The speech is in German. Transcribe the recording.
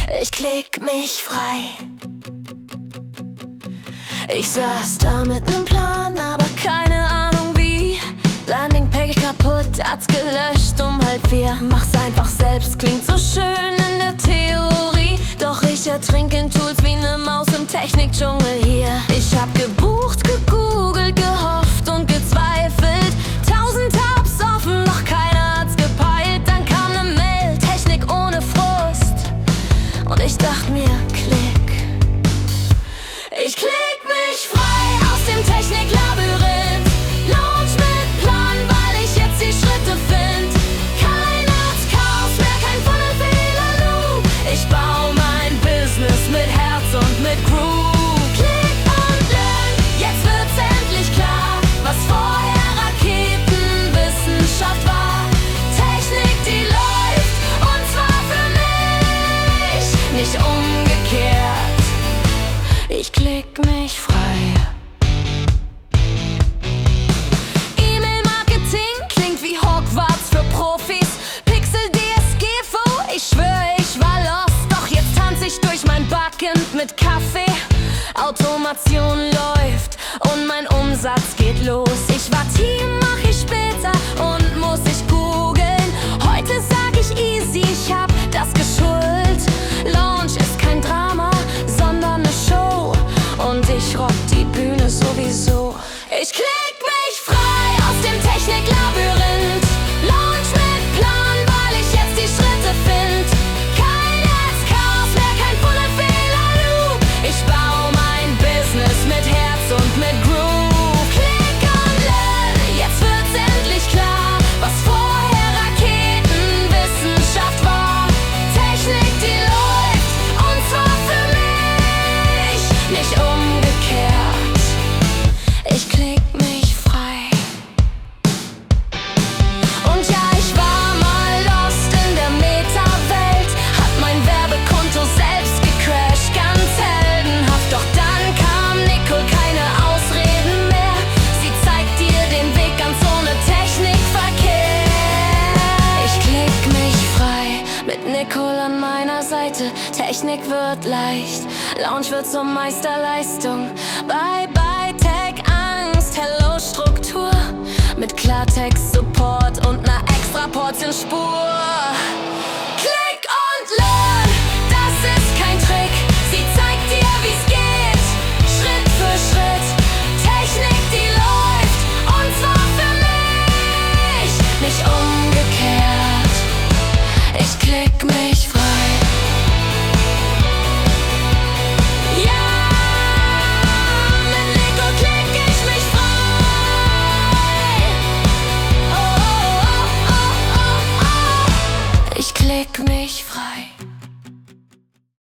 Ich klick mich frei. Ich saß da mit nem Plan, aber keine Ahnung wie. Landingpage kaputt, hat's gelöscht um 3:30. Mach's einfach selbst, klingt so schön in der Theorie. Doch ich ertrink in Tools wie ne Maus im Technikdschungel hier. Ich hab gebucht, gegoogelt, gehofft und gezweifelt. 1000 Tabs offen, noch keiner hat's gepeilt. Dann kam ne Mail, Technik ohne Frust. Und ich dacht mir, klick. Ich klick mich frei aus dem Techniklabyrinth. Launch mit Plan, weil ich jetzt die Schritte find. Kein Arztchaos mehr, kein Funnel-Fehler-Loop. Ich bau mein Business mit Herz und mit Groove. Klick und learn, jetzt wird's endlich klar, was vorher Raketenwissenschaft war. Technik, die läuft, und zwar für mich, nicht umgekehrt. Ich klick mich frei. E-Mail-Marketing klingt wie Hogwarts für Profis. Pixel DSGVO, ich schwör, ich war lost. Doch jetzt tanz ich durch mein Backend mit Kaffee. Automation läuft und mein Umsatz geht los. Ich war Team, mach ich später und muss ich googeln. Heute sag ich easy, ich hab das geschult. Launch ist kein Drama, sondern ne Show. Und ich rock die Bühne sowieso. Ich klick mich frei aus dem Techniklabyrinth. Launch mit Plan, weil ich jetzt die Schritte find. Kein Chaos mehr, kein Funnel-Fehler-Loop. Ich bau mein Business mit Herz und mit Groove. Klick und learn, jetzt wird's endlich klar, was vorher Raketenwissenschaft war. Technik, die läuft, und zwar für mich, nicht umgekehrt. Ich klick mich frei. Und ja, ich war mal lost in der Meta-Welt, hab mein Werbekonto selbst gecrashed, ganz heldenhaft. Doch dann kam Nicole, keine Ausreden mehr. Sie zeigt dir den Weg ganz ohne Technikverkehr. Ich klick mich frei, mit Nicole an meiner Seite. Technik wird leicht, Launch wird zur Meisterleistung. Bye bye Tech Angst, hello Struktur. Mit Klartext Support und ner extra Portion Spur.